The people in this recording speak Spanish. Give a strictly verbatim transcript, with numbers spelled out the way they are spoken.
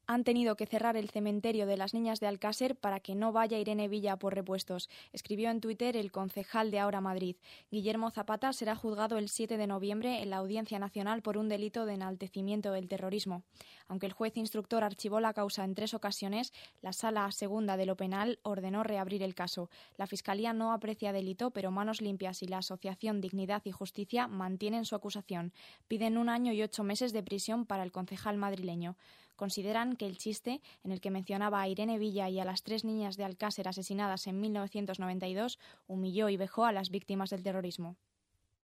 Han tenido que cerrar el cementerio de las Niñas de Alcácer para que no vaya Irene Villa por repuestos, escribió en Twitter el concejal de Ahora Madrid. Guillermo Zapata será juzgado el siete de noviembre en la Audiencia Nacional por un delito de enaltecimiento del terrorismo. Aunque el juez instructor archivó la causa en tres ocasiones, la Sala Segunda de lo Penal ordenó reabrir el caso. La Fiscalía no aprecia delito, pero Manos Limpias y la Asociación Dignidad y Justicia mantienen su acusación. Piden un año y ocho meses de prisión para el concejal madrileño. Consideran que el chiste, en el que mencionaba a Irene Villa y a las tres niñas de Alcácer asesinadas en mil novecientos noventa y dos, humilló y vejó a las víctimas del terrorismo.